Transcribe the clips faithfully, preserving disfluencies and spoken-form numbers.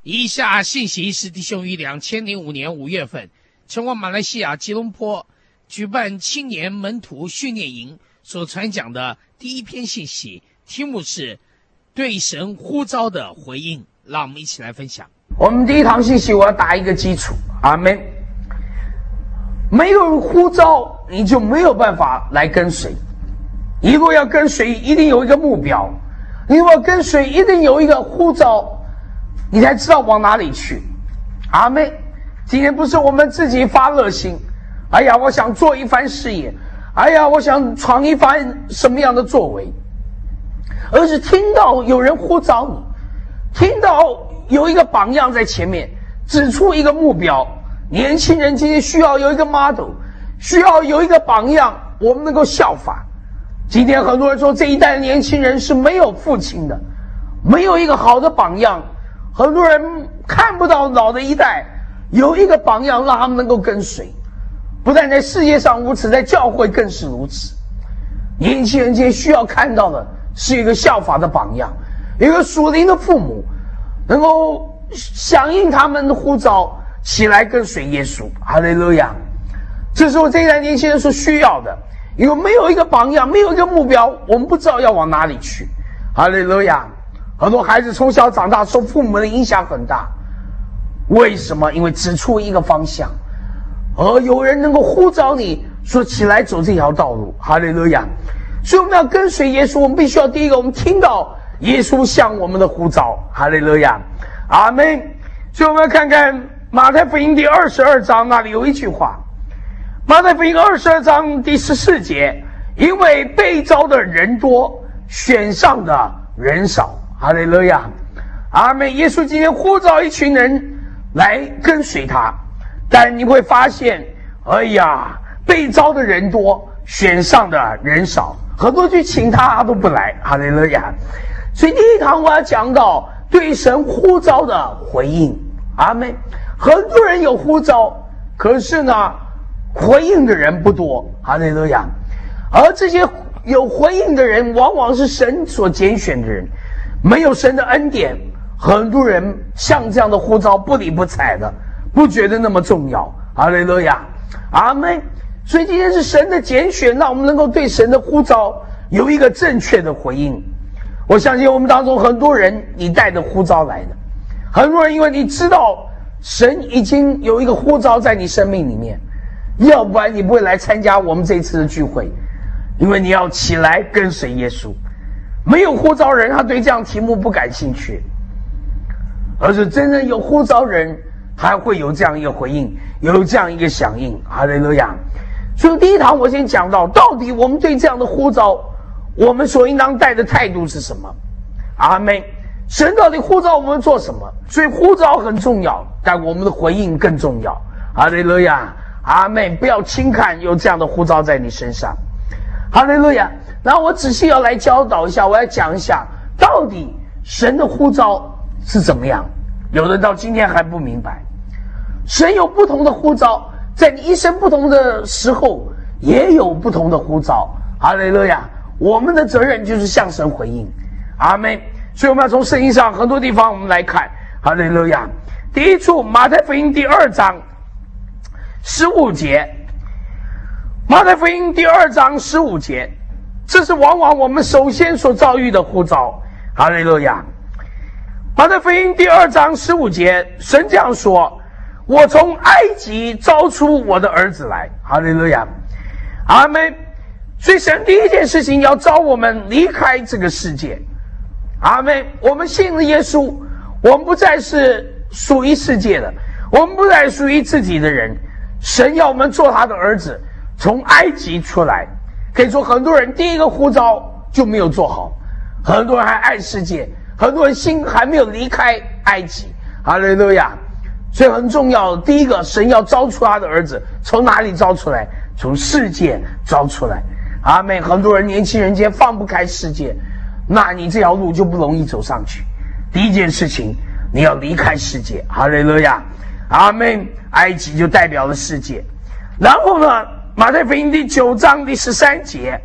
以下信息是弟兄于两千零五年五月份前往马来西亚吉隆坡举办青年门徒训练营所传讲的第一篇信息，题目是对神呼召的回应。让我们一起来分享。 我们第一堂信息我要打一个基础，阿们。没有呼召你就没有办法来跟随，你如果要跟随一定有一个目标，你如果跟随一定有一个呼召，你才知道往哪里去。阿们。今天不是我们自己发热心，哎呀我想做一番事业，哎呀我想闯一番什么样的作为，而是听到有人呼召你，听到有一个榜样在前面指出一个目标。年轻人今天需要有一个 model， 需要有一个榜样我们能够效法。今天很多人说这一代的年轻人是没有父亲的，没有一个好的榜样，很多人看不到老的一代有一个榜样让他们能够跟随。不但在世界上如此，在教会更是如此。年轻人今天需要看到的是一个效法的榜样，一个属灵的父母能够响应他们的呼召，起来跟随耶稣。哈利路亚！这是我这一代年轻人所需要的，因为没有一个榜样，没有一个目标，我们不知道要往哪里去。哈利路亚！很多孩子从小长大受父母的影响很大，为什么？因为指出一个方向，而有人能够呼召你说起来走这条道路。哈利路亚！所以我们要跟随耶稣，我们必须要第一个，我们听到耶稣向我们的呼召。哈利路亚！阿们。所以我们要看看马太福音第二十二章，那里有一句话，马太福音二十二章第十四节，因为被召的人多，选上的人少。哈利路亚！阿们。耶稣今天呼召一群人来跟随他，但你会发现，哎呀，被召的人多，选上的人少，很多去请他他都不来。哈利路亚！所以第一堂我要讲到对神呼召的回应。阿们。很多人有呼召，可是呢回应的人不多。哈利路亚！而这些有回应的人往往是神所拣选的人，没有神的恩典，很多人像这样的呼召不理不睬的，不觉得那么重要。哈利路亚！阿们。所以今天是神的拣选，让我们能够对神的呼召有一个正确的回应。我相信我们当中很多人你带着呼召来的，很多人因为你知道神已经有一个呼召在你生命里面，要不然你不会来参加我们这一次的聚会，因为你要起来跟随耶稣。没有呼召人他对这样题目不感兴趣，而是真正有呼召人还会有这样一个回应，有这样一个响应。哈利路亚！所以第一堂我先讲到，到底我们对这样的呼召我们所应当带的态度是什么。阿们。神到底呼召我们做什么？所以呼召很重要，但我们的回应更重要。哈利路亚！阿们。不要轻看有这样的呼召在你身上。哈利路亚！然后我仔细要来教导一下，我要讲一下到底神的呼召是怎么样。有的到今天还不明白，神有不同的呼召，在你一生不同的时候也有不同的呼召。哈利路亚！我们的责任就是向神回应。阿们。所以我们要从圣经上很多地方我们来看。哈利路亚！第一处马太福音第二章十五节，马太福音第二章十五节，这是往往我们首先所遭遇的呼召。哈利路亚！马太福音第二章十五节，神这样说，我从埃及招出我的儿子来。哈利路亚！阿们。所以神第一件事情要召我们离开这个世界。阿们。我们信了耶稣，我们不再是属于世界的，我们不再属于自己的人，神要我们做他的儿子，从埃及出来。可以说很多人第一个呼召就没有做好，很多人还爱世界，很多人心还没有离开埃及。哈利路亚！所以很重要，第一个神要招出他的儿子，从哪里招出来？从世界招出来。阿们。很多人年轻人间放不开世界，那你这条路就不容易走上去。第一件事情你要离开世界。哈利路亚！阿们。埃及就代表了世界。然后呢，马太福音第九章第十三节，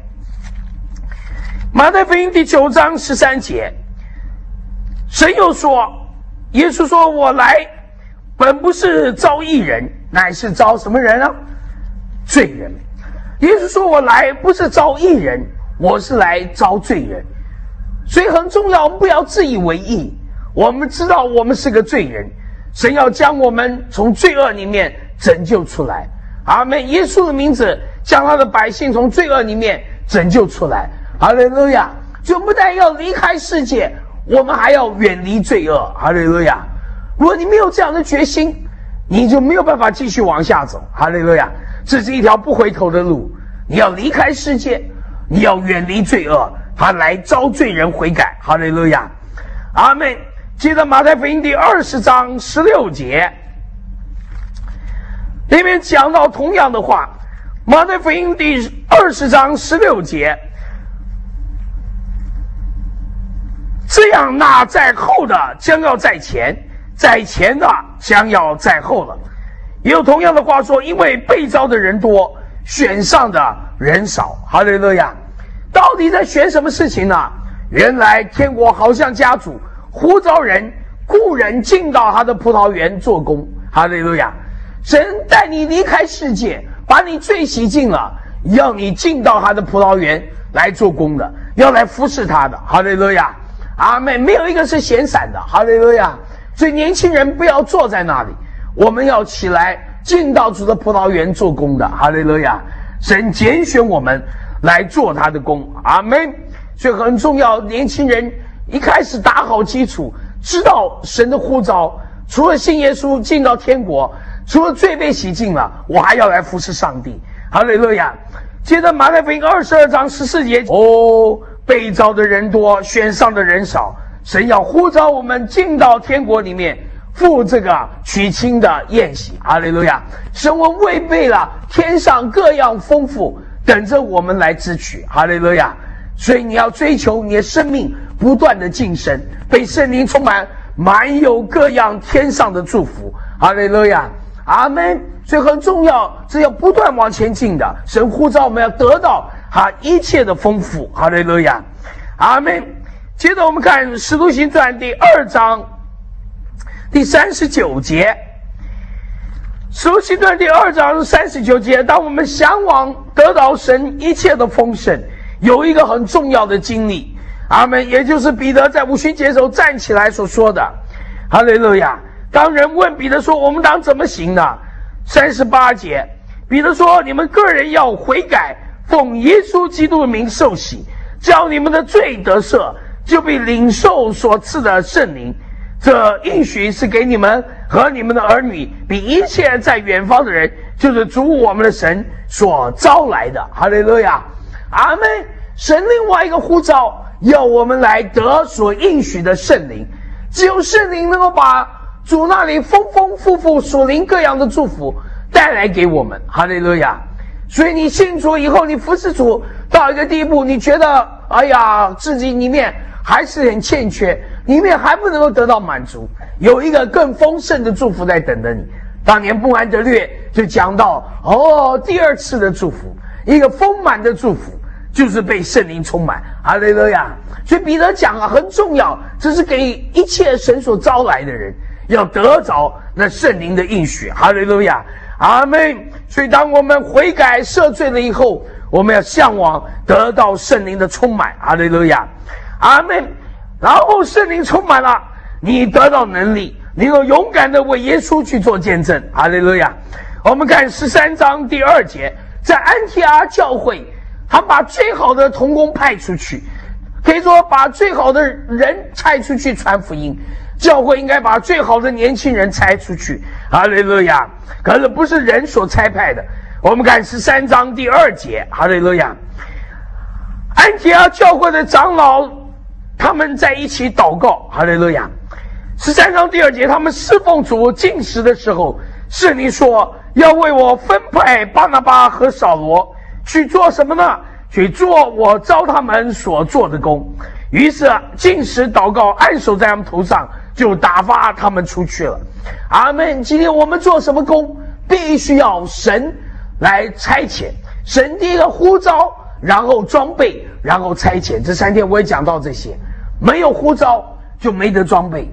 马太福音第九章十三节，神又说， 耶稣说，我来本不是招义人，乃是招什么人啊？罪人。耶稣说，我来不是招义人，我是来招罪人。所以很重要，我们不要自以为义，我们知道我们是个罪人，神要将我们从罪恶里面拯救出来。阿们。耶稣的名字将他的百姓从罪恶里面拯救出来。哈利路亚。就不但要离开世界，我们还要远离罪恶。哈利路亚。如果你没有这样的决心，你就没有办法继续往下走。哈利路亚。这是一条不回头的路，你要离开世界，你要远离罪恶，他来招罪人悔改。哈利路亚。阿们。接着马太福音第二十章十六节里面讲到同样的话。马太福音第二十章十六节，这样那在后的将要在前，在前的将要在后了。也有同样的话说，因为被召的人多，选上的人少。哈利路亚。到底在选什么事情呢？原来天国好像家主呼召人雇人进到他的葡萄园做工。哈利路亚。神带你离开世界，把你罪洗净了，要你进到他的葡萄园来做工的，要来服侍他的。哈利路亚。阿们。没有一个是闲散的。哈利路亚。所以年轻人不要坐在那里，我们要起来进到主的葡萄园做工的。哈利路亚。神拣选我们来做他的工。阿们。所以很重要，年轻人一开始打好基础，知道神的呼召，除了信耶稣进到天国，除了罪被洗净了，我还要来服侍上帝。哈利路亚。接着马太福音二十二章十四节，哦，被召的人多，选上的人少，神要呼召我们进到天国里面，赴这个娶亲的宴席。哈利路亚。神我未备了天上各样丰富，等着我们来支取。哈利路亚。所以你要追求你的生命不断的晋升，被圣灵充满，满有各样天上的祝福。哈利路亚。阿们。所以很重要，是要不断往前进的。神呼召我们要得到他一切的丰富。哈利路亚。阿们。接着我们看使徒行传第二章第三十九节。使徒行传第二章三十九节，当我们向往得到神一切的丰盛，有一个很重要的经历。阿们。也就是彼得在五旬节时候站起来所说的。哈利路亚。当人问彼得说，我们当怎么行呢？三十八节，彼得说，你们个人要悔改，奉耶稣基督的名受洗，叫你们的罪得赦，就被领受所赐的圣灵。这应许是给你们和你们的儿女，比一切在远方的人，就是主我们的神所招来的。哈利路亚。阿们。神另外一个呼召，要我们来得所应许的圣灵。只有圣灵能够把主那里丰丰富富属灵各样的祝福带来给我们。哈利路亚。所以你信主以后，你服侍主到一个地步，你觉得哎呀自己里面还是很欠缺，里面还不能够得到满足，有一个更丰盛的祝福在等着你。当年布兰德略就讲到，哦，第二次的祝福，一个丰满的祝福，就是被圣灵充满。哈利路亚。所以彼得讲啊，很重要，这是给一切神所招来的人要得着那圣灵的应许。哈利路亚。阿们。所以当我们悔改赦罪了以后，我们要向往得到圣灵的充满。哈利路亚。阿们。然后圣灵充满了，你得到能力，你能够勇敢的为耶稣去做见证。哈利路亚。我们看十三章第二节，在安提阿教会，他把最好的同工派出去，可以说把最好的人派出去传福音。教会应该把最好的年轻人差出去。哈利路亚。可是不是人所差派的。我们看十三章第二节。哈利路亚。安提阿教会的长老他们在一起祷告。哈利路亚。十三章第二节，他们侍奉主禁食的时候，圣灵说要为我分派巴拿巴和扫罗去做什么呢？去做我召他们所做的工。于是禁食祷告，按手在他们头上，就打发他们出去了。阿们。今天我们做什么工，必须要神来差遣。神第一个呼召，然后装备，然后差遣。这三天我也讲到这些，没有呼召就没得装备，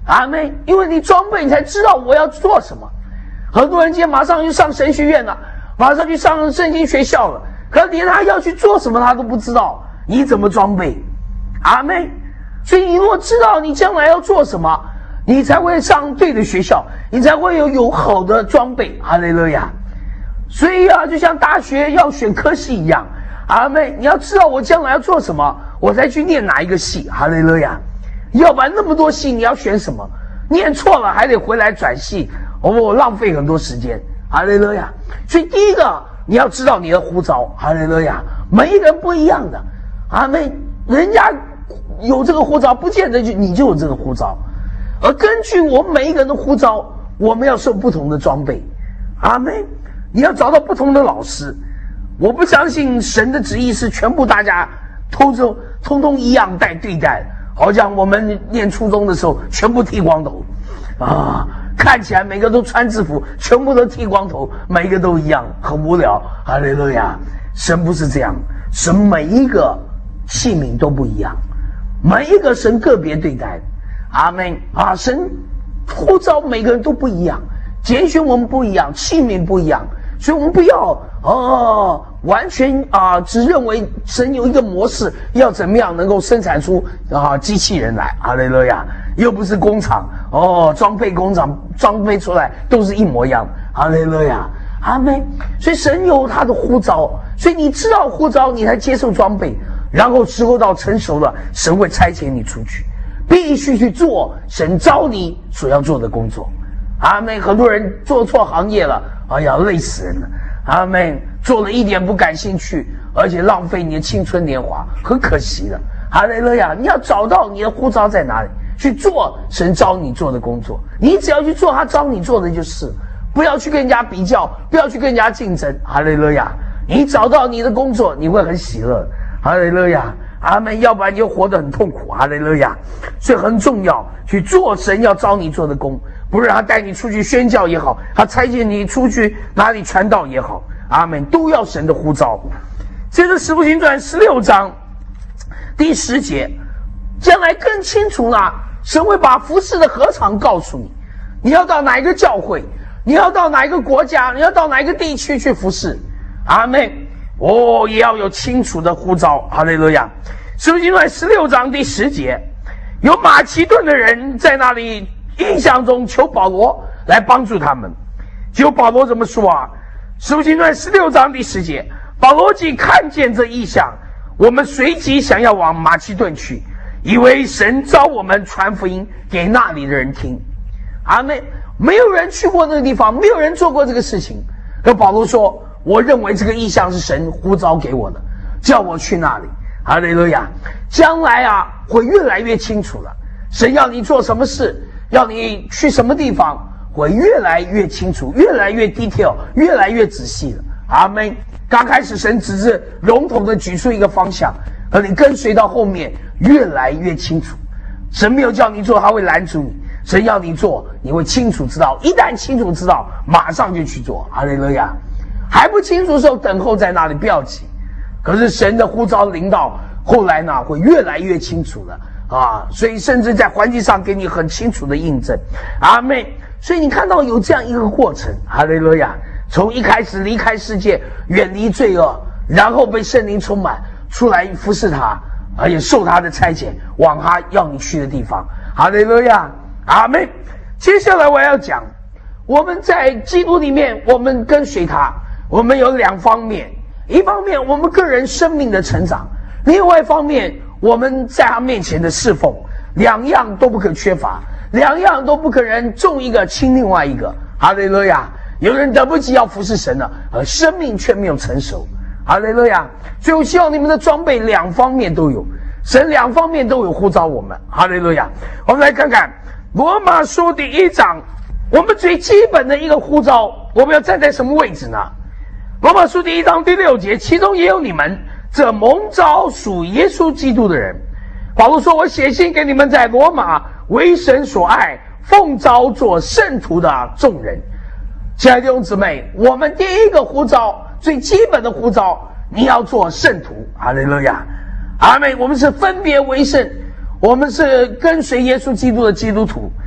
阿们，因为你装备，你才知道我要做什么。很多人今天马上就上神学院了，马上去上圣经学校了，可连他要去做什么他都不知道，你怎么装备？阿们。所以你如果知道你将来要做什么，你才会上对的学校，你才会有有好的装备。哈利路亚。所以啊，就像大学要选科系一样，阿们，你要知道我将来要做什么，我才去念哪一个系。哈利路亚。要不然那么多系你要选什么？念错了还得回来转系，哦，浪费很多时间。哈利路亚。所以第一个你要知道你的呼召。哈利路亚。每一个人不一样的，阿们，人家有这个呼召不见得就你就有这个呼召，而根据我们每一个人的呼召，我们要受不同的装备。阿们。你要找到不同的老师。我不相信神的旨意是全部大家通通通通一样待对待，好像我们念初中的时候全部剃光头啊，看起来每个都穿制服，全部都剃光头，每一个都一样，很无聊。哈利路亚。神不是这样，神每一个器皿都不一样，每一个神个别对待。阿们啊，神呼召每个人都不一样，拣选我们不一样，器皿不一样，所以我们不要哦，完全啊，只认为神有一个模式，要怎么样能够生产出啊机器人来。哈利路亚。又不是工厂哦，装备工厂装备出来都是一模一样。哈利路亚。阿们。所以神有他的呼召，所以你知道呼召，你才接受装备，然后时候到成熟了，神会差遣你出去，必须去做神召你所要做的工作。阿们。很多人做错行业了，哎呀，累死人了。阿们。做了一点不感兴趣，而且浪费你的青春年华，很可惜的。哈利路亚。你要找到你的呼召在哪里，去做神召你做的工作，你只要去做他召你做的就是，不要去跟人家比较，不要去跟人家竞争。哈利路亚。你找到你的工作，你会很喜乐。哈利路亚。阿们。要不然你就活得很痛苦。哈利路亚。所以很重要，去做神要召你做的工，不是他带你出去宣教也好，他差遣你出去哪里传道也好，阿们，都要神的呼召。接着使徒行传十六章第十节，将来更清楚了，神会把服事的禾场告诉你，你要到哪一个教会，你要到哪一个国家，你要到哪一个地区去服事。阿们。哦，也要有清楚的呼召。哈利路亚。使徒行传十六章第十节，有马其顿的人在那里印象中求保罗来帮助他们。结果保罗怎么说啊？使徒行传十六章第十节，保罗既看见这异象，我们随即想要往马其顿去，以为神召我们传福音给那里的人听。阿们。没有人去过那个地方，没有人做过这个事情，可保罗说，我认为这个异象是神呼召给我的，叫我去那里。哈利路亚。将来啊，会越来越清楚了，神要你做什么事，要你去什么地方，会越来越清楚，越来越 detail， 越来越仔细了。阿们。刚开始神只是笼统的举出一个方向，可你跟随到后面越来越清楚。神没有叫你做，他会拦阻你，神要你做，你会清楚知道，一旦清楚知道，马上就去做。哈利路亚。还不清楚的时候，等候在那里，不要急。可是神的呼召领导后来呢，会越来越清楚了啊！所以甚至在环境上给你很清楚的印证。阿们。所以你看到有这样一个过程。哈利路亚。从一开始离开世界，远离罪恶，然后被圣灵充满，出来服侍他，而且受他的差遣，往他要你去的地方。哈利路亚。阿们。接下来我要讲，我们在基督里面，我们跟随他，我们有两方面，一方面我们个人生命的成长，另外一方面我们在他面前的侍奉，两样都不可缺乏，两样都不可能重一个轻另外一个。哈利路亚。有人等不及要服侍神了，而生命却没有成熟。哈利路亚。所以我希望你们的装备两方面都有，神两方面都有呼召我们。哈利路亚。我们来看看罗马书第一章，我们最基本的一个呼召，我们要站在什么位置呢？罗马书第一章第六节，其中也有你们这蒙召属耶稣基督的人。保罗说，我写信给你们在罗马为神所爱，奉召做圣徒的众人。亲爱的弟兄姊妹，我们第一个呼召，最基本的呼召，你要做圣徒。哈利路亚。阿们。我们是分别为圣，我们是跟随耶稣基督的基督徒。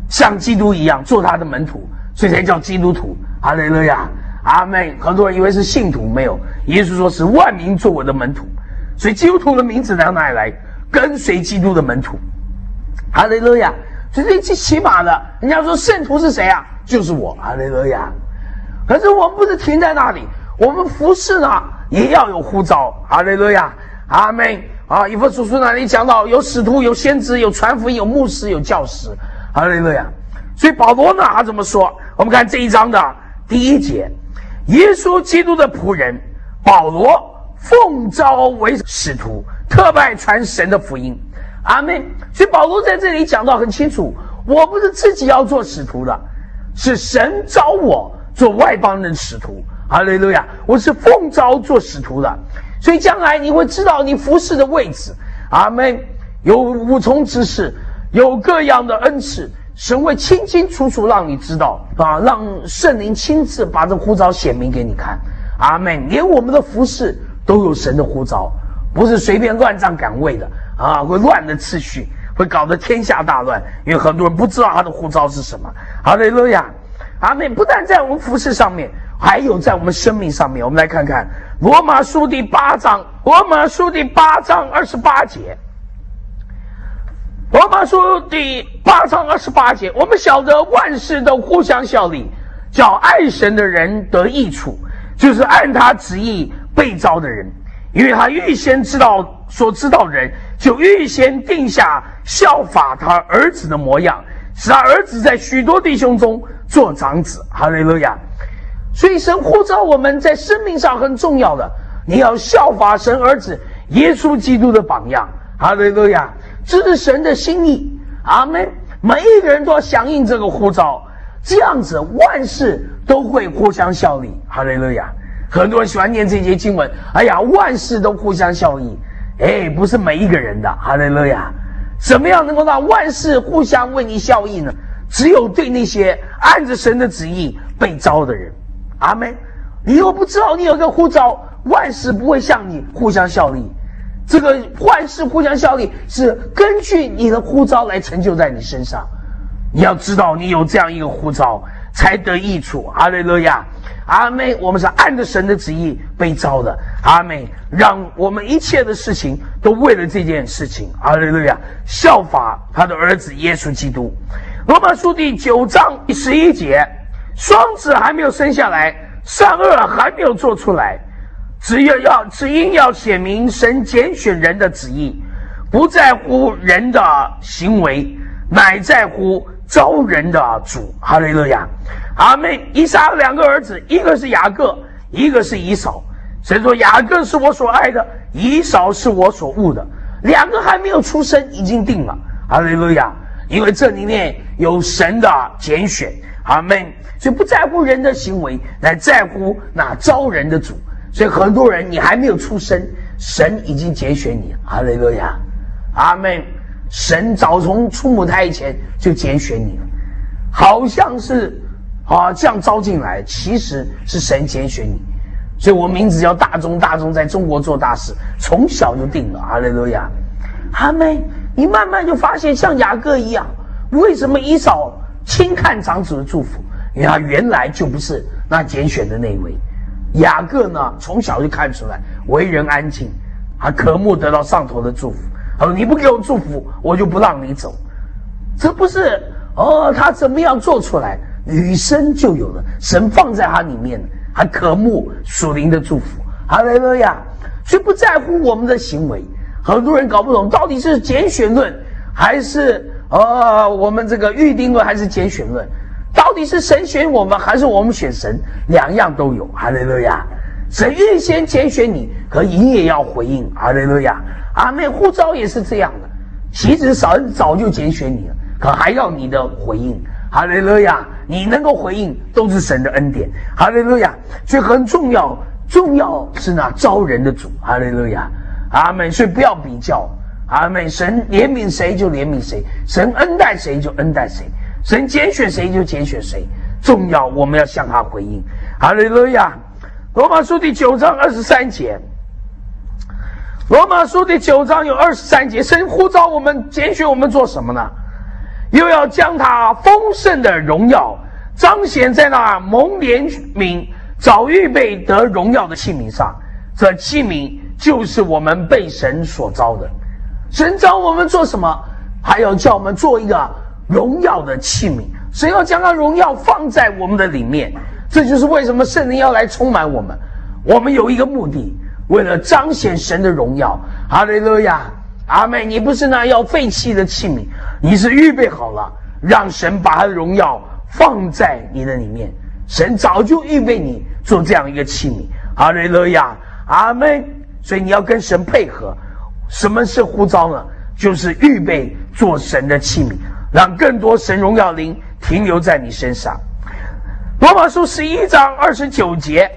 像基督一样做他的门徒，所以才叫基督徒。哈利路亚，阿们。很多人以为是信徒，没有，耶稣说是万民做我的门徒，所以基督徒的名字从哪里来？跟随基督的门徒。哈利路亚。所以最起码的，人家说圣徒是谁啊？就是我。哈利路亚。可是我们不是停在那里，我们服侍呢也要有呼召。哈利路亚，阿们。啊，以弗所书那里讲到有使徒、有先知、有传福音、有牧师、有教师。哈利路亚。所以保罗呢，他怎么说？我们看这一章的第一节，耶稣基督的仆人保罗奉召为使徒，特派传神的福音。阿们。所以保罗在这里讲到很清楚，我不是自己要做使徒的，是神召我做外邦人使徒。哈利路亚，我是奉召做使徒的。所以将来你会知道你服侍的位置。阿们。有无从之事，有各样的恩赐，神会清清楚楚让你知道啊，让圣灵亲自把这呼召显明给你看。阿们。连我们的服侍都有神的呼召，不是随便乱站岗位的啊，会乱的次序，会搞得天下大乱，因为很多人不知道他的呼召是什么。哈利路亚，阿们。不但在我们服侍上面，还有在我们生命上面。我们来看看罗马书第八章，罗马书第八章二十八节。罗马书第八章二十八节，我们晓得万事都互相效力，叫爱神的人得益处，就是按他旨意被召的人。因为他预先知道所知道人，就预先定下效法他儿子的模样，使他儿子在许多弟兄中做长子。哈利路亚。所以神呼召我们在生命上很重要的，你要效法神儿子耶稣基督的榜样。哈利路亚。这是神的心意。阿们。每一个人都要响应这个呼召，这样子万事都会互相效力。哈利路亚。很多人喜欢念这节经文，哎呀，万事都互相效力。哎，不是每一个人的。哈利路亚。怎么样能够让万事互相为你效益呢？只有对那些按着神的旨意被召的人。阿们。你又不知道你有个呼召，万事不会向你互相效力。这个万事互相效力是根据你的呼召来成就在你身上。你要知道你有这样一个呼召才得益处。哈利路亚。阿们。我们是按着神的旨意被召的。阿们。让我们一切的事情都为了这件事情。哈利路亚。效法他的儿子耶稣基督。罗马书第九章第十一节，双子还没有生下来，善恶还没有做出来，只要要只因要显明神拣选人的旨意，不在乎人的行为，乃在乎招人的主。哈利路亚。阿们。以撒两个儿子，一个是雅各，一个是以扫。神说雅各是我所爱的，以扫是我所恶的。两个还没有出生已经定了。哈利路亚。因为这里面有神的拣选。阿们。所以不在乎人的行为，乃在乎那招人的主。所以很多人你还没有出生，神已经拣选你。哈利路亚。阿们。神早从出母胎以前就拣选你了，好像是啊这样招进来，其实是神拣选你。所以我名字叫大钟，大钟在中国做大事，从小就定了。哈利路亚。阿们。你慢慢就发现像雅各一样，为什么以扫轻看长子的祝福？因为他原来就不是那拣选的那一位。雅各呢，从小就看出来为人安静，还渴慕得到上头的祝福。他说你不给我祝福，我就不让你走。这不是哦，他怎么样做出来，与生就有了，神放在他里面，还渴慕属灵的祝福。哈利路亚。所以不在乎我们的行为。很多人搞不懂到底是拣选论还是呃我们这个预定论，还是拣选论，到底是神选我们还是我们选神，两样都有。哈利路亚。神预先拣选你，可你也要回应。哈利路亚。阿们。呼召也是这样的，其实神早就拣选你了，可还要你的回应。哈利路亚。你能够回应都是神的恩典。哈利路亚。所以很重要，重要是那招人的主。哈利路亚。阿们。所以不要比较。阿们。神怜悯谁就怜悯谁，神恩待谁就恩待谁，神拣选谁就拣选谁，重要我们要向他回应。哈利路亚。罗马书第九章二十三节，罗马书第九章有二十三节，神呼召我们拣选我们做什么呢？ 又要将他丰盛的荣耀彰显在那蒙怜悯、早预备得荣耀的器皿上。这器皿就是我们被神所召的。神召我们做什么？还要叫我们做一个荣耀的器皿。神要将他荣耀放在我们的里面，这就是为什么圣灵要来充满我们。我们有一个目的，为了彰显神的荣耀。哈利路亚，阿们。你不是那要废弃的器皿，你是预备好了，让神把他的荣耀放在你的里面。神早就预备你做这样一个器皿。哈利路亚，阿们。所以你要跟神配合。什么是呼召呢？就是预备做神的器皿，让更多神荣耀灵停留在你身上。罗马书十一章二十九节，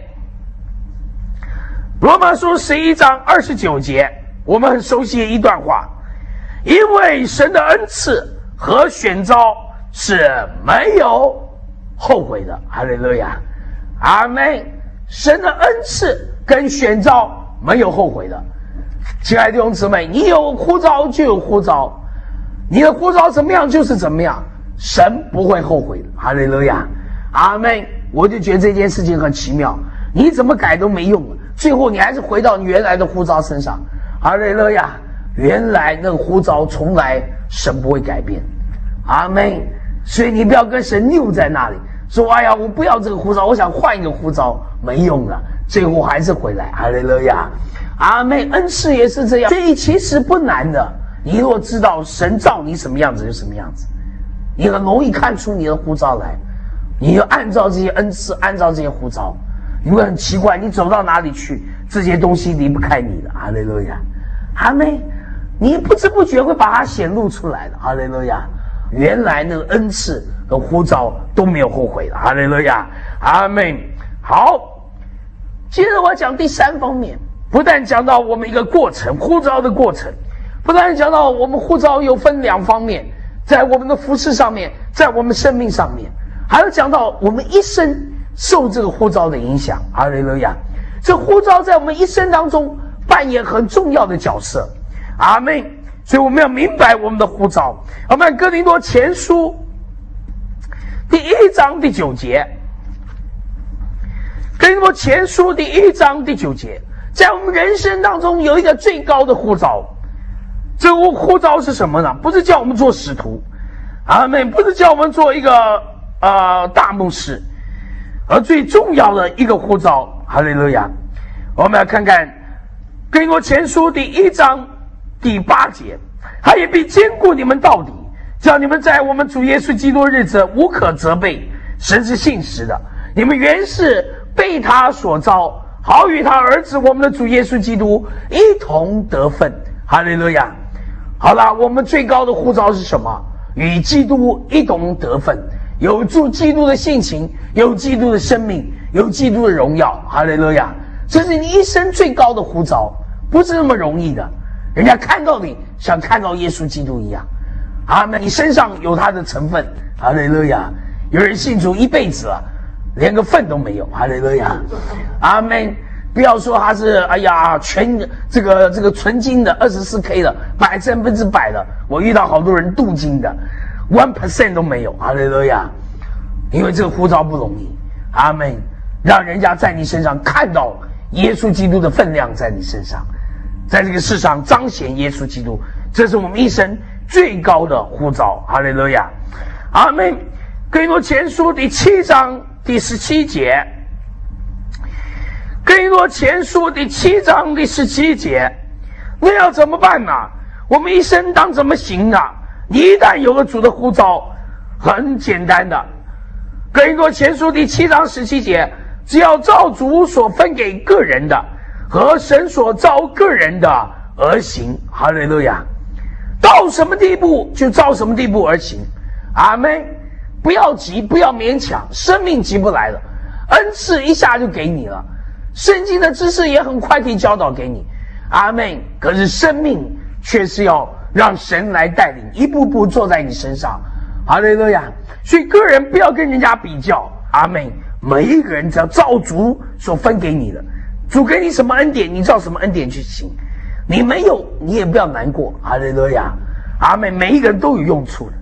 罗马书十一章二十九节，我们很熟悉的一段话：因为神的恩赐和选召是没有后悔的。哈利路亚，阿们。神的恩赐跟选召没有后悔的。亲爱的弟兄姊妹，你有呼召就有呼召，你的呼召怎么样就是怎么样，神不会后悔的。哈利路亚，阿们。我就觉得这件事情很奇妙，你怎么改都没用了，最后你还是回到你原来的呼召身上。哈利路亚，原来那个呼召从来神不会改变。阿们。所以你不要跟神拗在那里，说哎呀我不要这个呼召，我想换一个呼召，没用了，最后还是回来。哈利路亚，阿们。恩赐也是这样，所以其实不难的。你若知道神造你什么样子就什么样子，你很容易看出你的呼召来。你要按照这些恩赐，按照这些呼召，你会很奇怪，你走到哪里去，这些东西离不开你的。哈利路亚，阿们。你不知不觉会把它显露出来的。哈利路亚，原来那个恩赐和呼召都没有后悔的。哈利路亚，阿们。好，接着我讲第三方面，不但讲到我们一个过程，呼召的过程，不但讲到我们呼召有分两方面，在我们的服事上面，在我们生命上面，还有讲到我们一生受这个呼召的影响。哈利路亚，这呼召在我们一生当中扮演很重要的角色。阿们。所以我们要明白我们的呼召。我们看哥林多前书第一章第九节，哥林多前书第一章第九节，在我们人生当中有一个最高的呼召。这个呼召是什么呢？不是叫我们做使徒，阿们，不是叫我们做一个呃大牧师，而最重要的一个呼召。哈利路亚，我们要看看哥林多前书第一章第八节，他也必坚固你们到底，叫你们在我们主耶稣基督日子无可责备。神是信实的，你们原是被他所召，好与他儿子我们的主耶稣基督一同得分。哈利路亚。好了，我们最高的呼召是什么？与基督一同得分，有助基督的性情，有基督的生命，有基督的荣耀。哈利路亚，这是你一生最高的呼召，不是那么容易的。人家看到你像看到耶稣基督一样，阿们，你身上有他的成分。哈利路亚。有人信主一辈子了，连个份都没有。哈利路亚，阿们。不要说他是哎呀全这个这个纯金的 二十四 K 的百分之百的，我遇到好多人镀金的 百分之一 都没有。哈利路亚。因为这个呼召不容易，阿们，让人家在你身上看到耶稣基督的分量在你身上，在这个世上彰显耶稣基督，这是我们一生最高的呼召。哈利路亚，阿们。哥林多前书第七章第十七节，哥林多前书第七章第十七节，那要怎么办呢？我们一生当怎么行呢？你一旦有了主的呼召，很简单的。哥林多前书第七章十七节，只要照主所分给个人的和神所造个人的而行。哈利路亚，到什么地步就照什么地步而行。阿们。不要急，不要勉强，生命急不来了，恩赐一下就给你了，圣经的知识也很快可以教导给你。阿们。可是生命却是要让神来带领，一步步坐在你身上。哈利路亚。所以个人不要跟人家比较。阿们。每一个人只要照主所分给你的，主给你什么恩典，你照什么恩典去行，你没有你也不要难过。哈利路亚，阿们。每一个人都有用处的。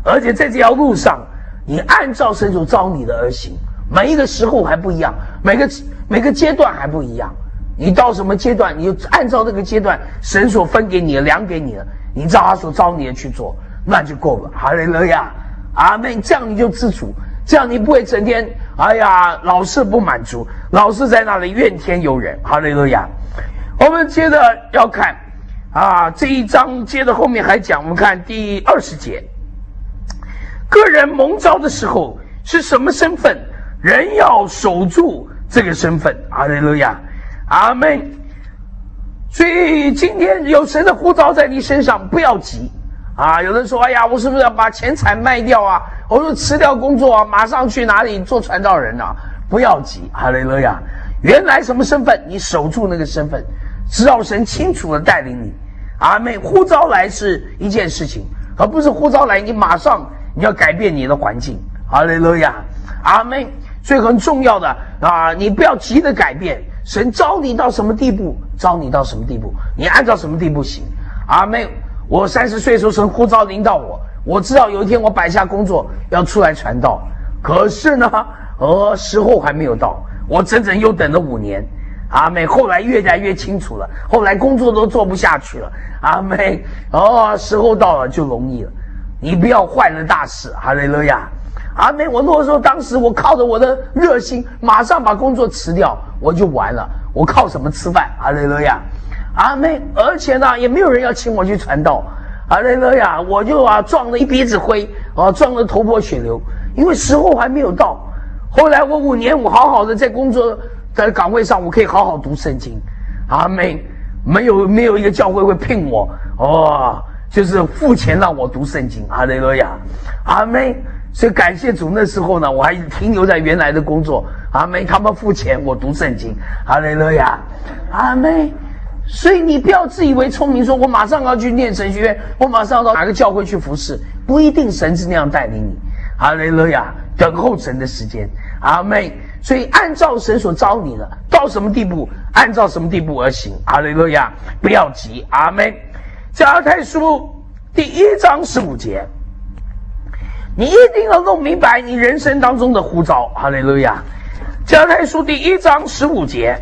而且在这条路上，你按照神所召你的而行，每一个时候还不一样，每个每个阶段还不一样。你到什么阶段，你就按照这个阶段神所分给你的、量给你的，你照他所召你的去做，那就够了。哈利路亚，阿们。这样你就知足，这样你不会整天哎呀老是不满足，老是在那里怨天尤人。哈利路亚。我们接着要看啊，这一章接着后面还讲，我们看第二十节，个人蒙召的时候是什么身份，人要守住这个身份。哈利路亚，阿们。所以今天有神的呼召在你身上，不要急啊！有人说：“哎呀，我是不是要把钱财卖掉啊？我说辞掉工作啊，马上去哪里做传道人啊？”不要急，哈利路亚！原来什么身份，你守住那个身份，直到神清楚的带领你。阿们。呼召来是一件事情，而不是呼召来你马上你要改变你的环境。哈利路亚，阿们。所以很重要的啊，你不要急着改变。神召你到什么地步，召你到什么地步，你按照什么地步行。阿们。我三十岁的时候，神呼召领导我，我知道有一天我摆下工作要出来传道，可是呢，呃，时候还没有到，我整整又等了五年。阿们。后来越来越清楚了，后来工作都做不下去了。阿们。哦，时候到了就容易了。你不要坏了大事。哈利路亚。阿们。我如果说当时我靠着我的热心，马上把工作辞掉，我就完了。我靠什么吃饭？哈利路亚。阿们。而且呢，也没有人要请我去传道。哈利路亚。我就啊撞了一鼻子灰，啊撞得头破血流，因为时候还没有到。后来我五年，我好好的在工作在岗位上，我可以好好读圣经。阿们。没有没有一个教会会聘我，哦，就是付钱让我读圣经。哈利路亚。阿们。所以感谢主，那时候呢，我还停留在原来的工作。阿们。他们付钱，我读圣经。哈利路亚。阿们。所以你不要自以为聪明，说我马上要去念神学院，我马上要到哪个教会去服侍，不一定神是那样带领你。哈利路亚。等候神的时间。阿们。所以按照神所召你的，到什么地步，按照什么地步而行。哈利路亚。不要急。阿们。加拉太书第一章十五节，你一定要弄明白你人生当中的呼召。哈利路亚。加拉太书第一章十五节，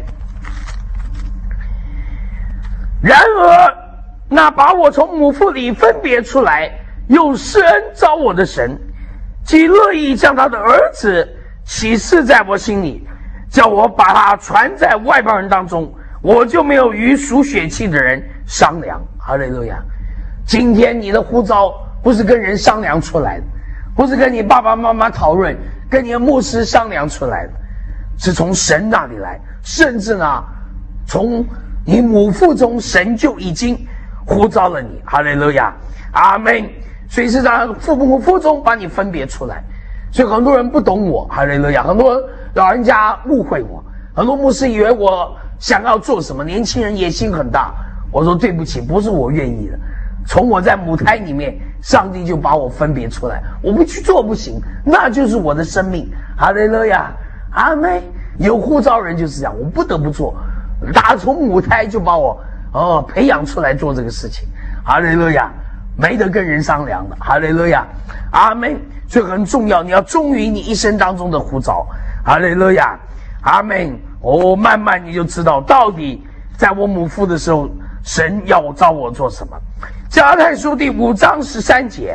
然而那把我从母腹里分别出来，又施恩召我的神，既乐意将他的儿子启示在我心里，叫我把他传在外邦人当中，我就没有与属血气的人商量。哈利路亚。今天你的呼召不是跟人商量出来的，不是跟你爸爸妈妈讨论，跟你的牧师商量出来的，是从神那里来，甚至呢从你母腹中神就已经呼召了你。哈利路亚。阿们。所以是在父母腹中把你分别出来。所以很多人不懂我。哈利路亚。很多老人家误会我，很多牧师以为我想要做什么，年轻人野心很大。我说对不起，不是我愿意的，从我在母胎里面，上帝就把我分别出来，我不去做不行，那就是我的生命。哈利路亚。阿们。有呼召人就是这样，我不得不做，打从母胎就把我哦培养出来做这个事情。哈利路亚。没得跟人商量的。哈利路亚。阿们。所以很重要，你要忠于你一生当中的呼召。哈利路亚。阿们。哦，慢慢你就知道到底在我母腹的时候，神要我召我做什么。加拉太书第五章十三节，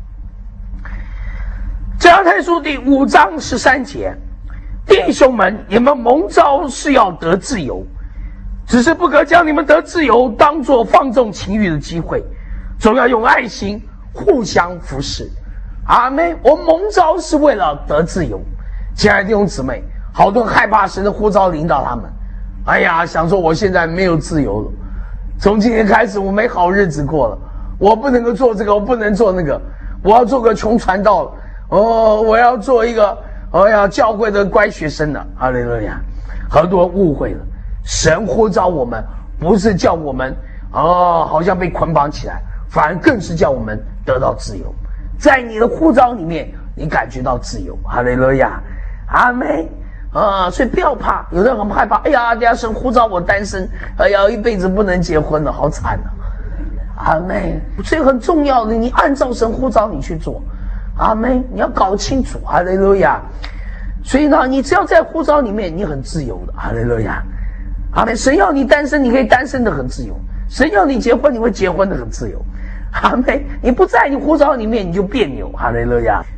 加拉太书第五章十三节，弟兄们，你们蒙召是要得自由，只是不可将你们得自由当作放纵情欲的机会，总要用爱心互相服侍。阿们。我蒙召是为了得自由。亲爱的弟兄姊妹，好多人害怕神的呼召领导他们，哎呀，想说我现在没有自由了，从今天开始我没好日子过了，我不能够做这个，我不能做那个，我要做个穷传道了，哦，我要做一个哎呀教会的乖学生了。哈利路亚。很多人误会了，神呼召我们不是叫我们哦好像被捆绑起来，反而更是叫我们得到自由。在你的呼召里面，你感觉到自由。哈利路亚。阿们。啊，所以不要怕。有人很害怕，哎呀，等下神呼召我单身，哎呀，一辈子不能结婚了，好惨啊！阿们。所以很重要的，你按照神呼召你去做。 阿们，你要搞清楚，哈利路亚。所以呢，你只要在呼召里面，你很自由的，哈利路亚。阿们，神要你单身，你可以单身的很自由；神要你结婚，你会结婚的很自由。阿们，你不在你呼召里面，你就别扭，哈利路亚。